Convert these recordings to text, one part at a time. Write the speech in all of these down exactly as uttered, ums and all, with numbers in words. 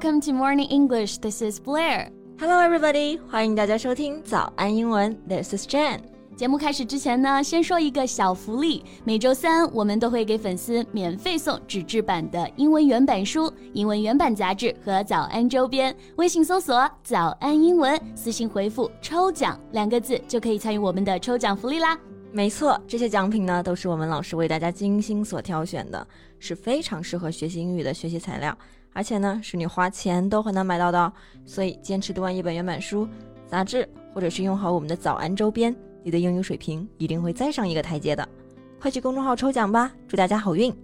welcome to Morning English. This is Blair. Hello everybody, 欢迎大家收听早安英文 This is Jen. 节目开始之前呢，先说一个小福利。每周三我们都会给粉丝免费送纸质版的英文原版书、英文原版杂志和早安周边。微信搜索早安英文，私信回复抽奖两个字就可以参与我们的抽奖福利啦。 没错，这些奖品呢都是我们老师为大家精心所挑选的，是非常适合学习英语的学习材料，而且呢是你花钱都很难买到的，所以坚持读完一本原版书、杂志，或者是用好我们的早安周边，你的英语水平一定会再上一个台阶的。快去公众号抽奖吧，祝大家好运。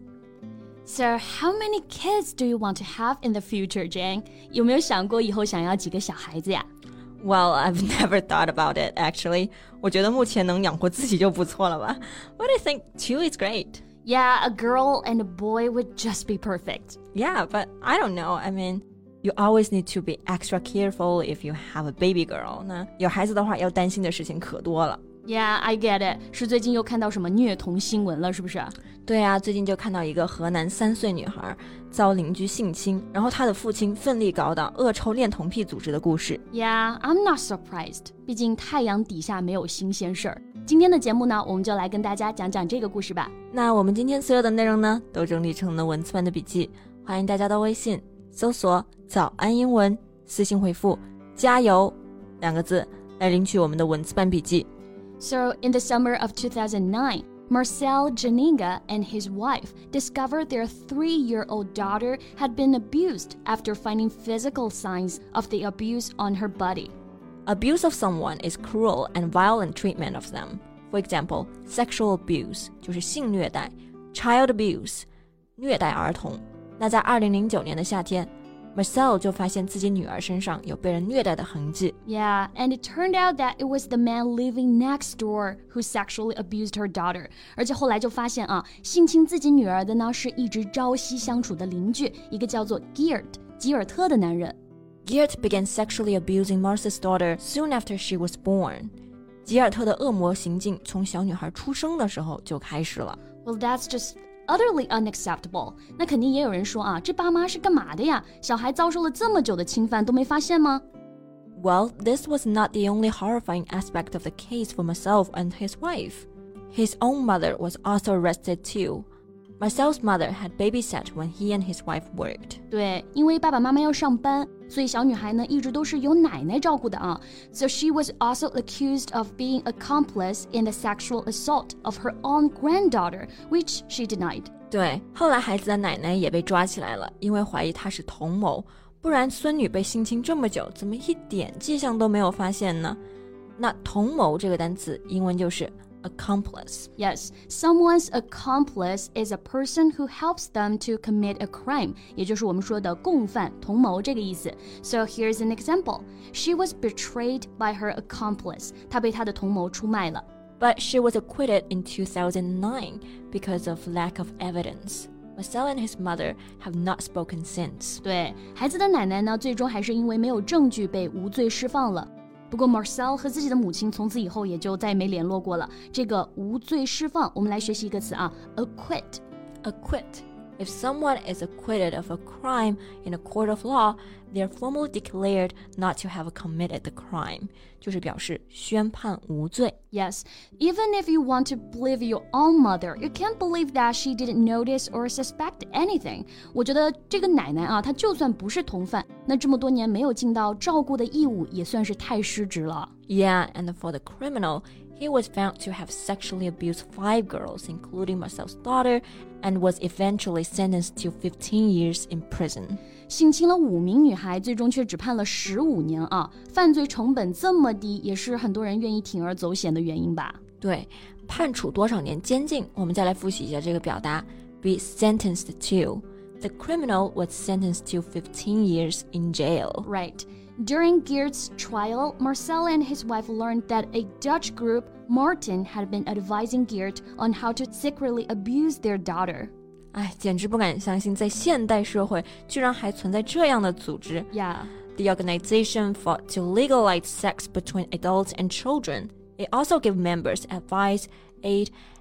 So how many kids do you want to have in the future, Jane? 有没有想过以后想要几个小孩子呀？ Well, I've never thought about it, actually. 我觉得目前能养活自己就不错了吧。But I think two is great. Yeah, a girl and a boy would just be perfect. Yeah, but I don't know. I mean, you always need to be extra careful if you have a baby girl. 那有孩子的话，要担心的事情可多了。 Yeah, I get it. 是最近又看到什么虐童新闻了，是不是？ 对啊，最近就看到一个河南三岁女孩遭邻居性侵，然后她的父亲奋力搞倒恶臭恋童癖组织的故事。 Yeah, I'm not surprised. 毕竟太阳底下没有新鲜事儿。今天的节目呢，我们就来跟大家讲讲这个故事吧。 那我们今天所有的内容呢，都整理成了文字版的笔记，欢迎大家到微信搜索早安英文，私信回复加油两个字来领取我们的文字版笔记。 So, in the summer of two thousand nine, Marcel Janinga and his wife discovered their three-year-old daughter had been abused after finding physical signs of the abuse on her body. Abuse of someone is cruel and violent treatment of them. For example, sexual abuse 就是性虐待， child abuse 虐待儿童。那在二零零九年的夏天，Marcel 就发现自己女儿身上有被人虐待的痕迹。 Yeah, and it turned out that it was the man living next door who sexually abused her daughter. 而且后来就发现啊，性侵自己女儿的呢是一直朝夕相处的邻居，一个叫做 Geert 吉尔特的男人。 Geert began sexually abusing Marcel's daughter soon after she was born. 吉尔特的恶魔行径从小女孩出生的时候就开始了。 Well, that's just utterly unacceptable. 那肯定也有人说啊，这爸妈是干嘛的呀？小孩遭受了这么久的侵犯都没发现吗？ Well, this was not the only horrifying aspect of the case for Marcel and his wife. His own mother was also arrested too. Marcel's mother had babysat when he and his wife worked. 对，因为爸爸妈妈要上班，所以小女孩呢一直都是由奶奶照顾的啊。So she was also accused of being accomplice in the sexual assault of her own granddaughter, which she denied. 对，后来孩子的奶奶也被抓起来了，因为怀疑她是同谋，不然孙女被性侵这么久，怎么一点迹象都没有发现呢？那同谋这个单词英文就是accomplice. Yes, someone's accomplice is a person who helps them to commit a crime. 也就是我们说的共犯、同谋这个意思。So here's an example. She was betrayed by her accomplice. 她被她的同谋出卖了。 But she was acquitted in two thousand nine because of lack of evidence. Marcel and his mother have not spoken since. 对，孩子的奶奶呢，最终还是因为没有证据被无罪释放了。不过 Marcel 和自己的母亲从此以后也就再也没联络过了。这个无罪释放，我们来学习一个词啊 ，acquit. Acquit. If someone is acquitted of a crime in a court of law, they are formally declared not to have committed the crime. 就是表示宣判无罪。 Yes, even if you want to believe your own mother, you can't believe that she didn't notice or suspect anything. 我觉得这个奶奶啊，她就算不是同犯，那这么多年没有尽到照顾的义务，也算是太失职了。 Yeah, and for the criminal, he was found to have sexually abused five girls, including Marcel's daughter, and was eventually sentenced to fifteen years in prison. 性侵了五名女孩，最终却只判了十五年啊！犯罪成本这么低，也是很多人愿意铤而走险的原因吧？ 对，判处多少年监禁？我们再来复习一下这个表达 ：be sentenced to. The criminal was sentenced to fifteen years in jail. Right. During Geert's trial, Marcel and his wife learned that a Dutch group, Martin, had been advising Geert on how to secretly abuse their daughter. 哎，简直不敢相信，在现代社会居然还存在这样的组织。 Yeah. The organization fought to legalize sex between adults and children. It also gave members advice, aid,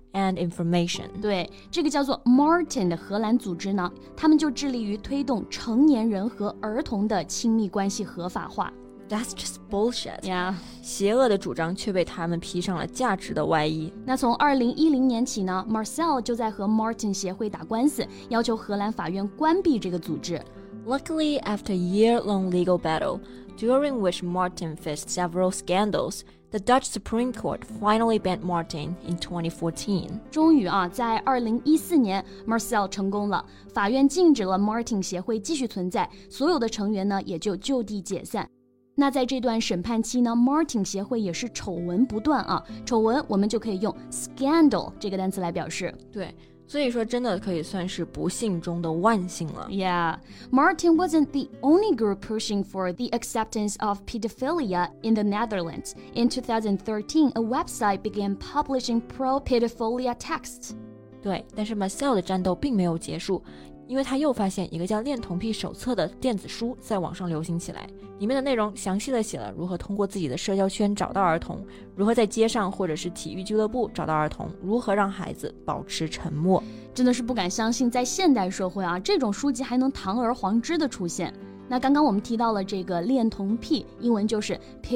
and information。 对，这个叫做 Martin 的荷兰组织呢，他们就致力于推动成年人和儿童的亲密关系合法化。 That's just bullshit. Yeah. 邪恶的主张却被他们披上了价值的外衣。 那从二零一零年起呢 Marcel 就在和 Martin 协会打官司，要求荷兰法院关闭这个组织。 Luckily, after a year-long legal battle, during which Martin faced several scandals, the Dutch Supreme Court finally banned Martin in twenty fourteen. 终于啊，在二零一四年 Marcel 成功了，法院禁止了 Martin 协会继续存在，所有的成员呢也就就地解散。那在这段审判期呢 Martin 协会也是丑闻不断啊，丑闻我们就可以用 scandal 这个单词来表示。 对，所以说真的可以算是不幸中的万幸了。 Yeah, Martin wasn't the only group pushing for the acceptance of pedophilia in the Netherlands. In two thousand thirteen, a website began publishing pro-pedophilia texts. 对，但是 Marcel 的战斗并没有结束，因为他又发现一个叫恋童癖手册的电子书在网上流行起来，里面的内容详细的写了如何通过自己的社交圈找到儿童，如何在街上或者是体育俱乐部找到儿童，如何让孩子保持沉默。 真的是不敢相信，在现代社会啊，这种书籍还能堂而皇之的出现。那刚刚我们提到了这个恋童癖，英文就是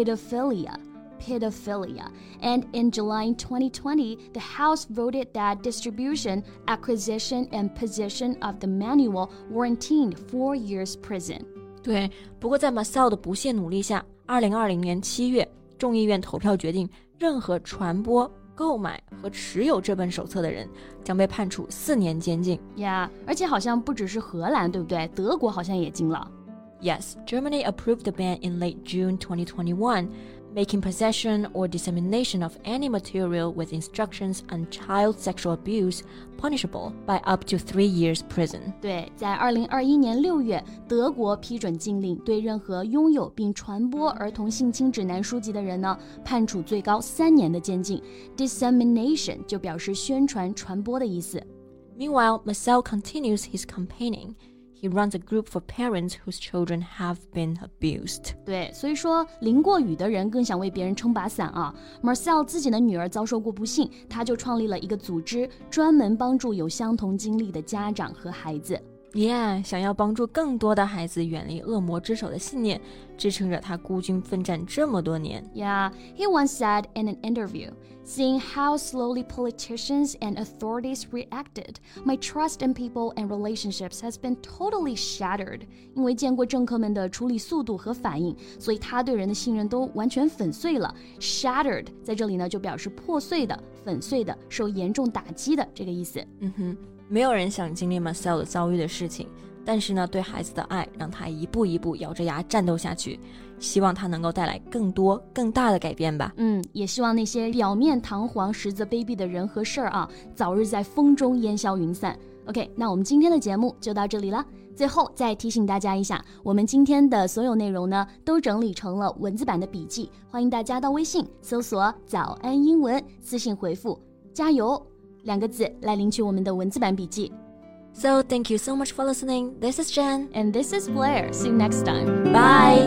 pedophilia。Pedophilia. And in July twenty twenty, the House voted that distribution, acquisition, and possession of the manual warranted four years prison. 对，不过在 Marcel 的不懈努力下，二零二零年七月，众议院投票决定，任何传播、购买和持有这本手册的人将被判处四年监禁。 Yeah, 而且好像不只是荷兰，对不对？德国好像也禁了。 Yes, Germany approved the ban in late June twenty twenty-one, making possession or dissemination of any material with instructions on child sexual abuse punishable by up to three years prison. 对，在二零二一年六月，德国批准禁令，对任何拥有并传播儿童性侵指南书籍的人呢，判处最高三年的监禁。Dissemination 就表示宣传、传播的意思。 Meanwhile, Marcel continues his campaigning.He runs a group for parents whose children have been abused. 对，所以说淋过雨的人更想为别人撑把伞啊。Marcel 自己的女儿遭受过不幸，他就创立了一个组织，专门帮助有相同经历的家长和孩子。 Yeah, 想要帮助更多的孩子远离恶魔之手的信念，支撑着他孤军奋战这么多年。 Yeah, he once said in an interview, seeing how slowly politicians and authorities reacted, my trust in people and relationships has been totally shattered. 因为见过政客们的处理速度和反应，所以他对人的信任都完全粉碎了。Shattered 在这里呢就表示破碎的、粉碎的、受严重打击的这个意思。 嗯哼。没有人想经历 Marcel 的遭遇的事情，但是呢，对孩子的爱让他一步一步咬着牙战斗下去，希望他能够带来更多更大的改变吧。 嗯，也希望那些表面堂皇实则卑鄙的人和事儿啊，早日在风中烟消云散。OK， 那我们今天的节目就到这里了。最后再提醒大家一下，我们今天的所有内容呢，都整理成了文字版的笔记，欢迎大家到微信搜索早安英文，私信回复加油两个字来领取我们的文字版笔记。 So thank you so much for listening. This is Jen. And this is Blair. See you next time. Bye.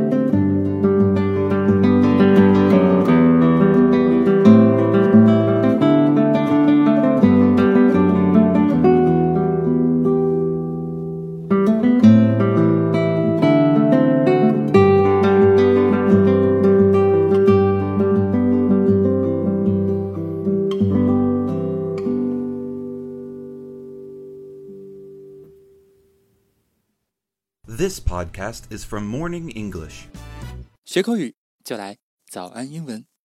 This podcast is from Morning English. 学口语就来早安英文。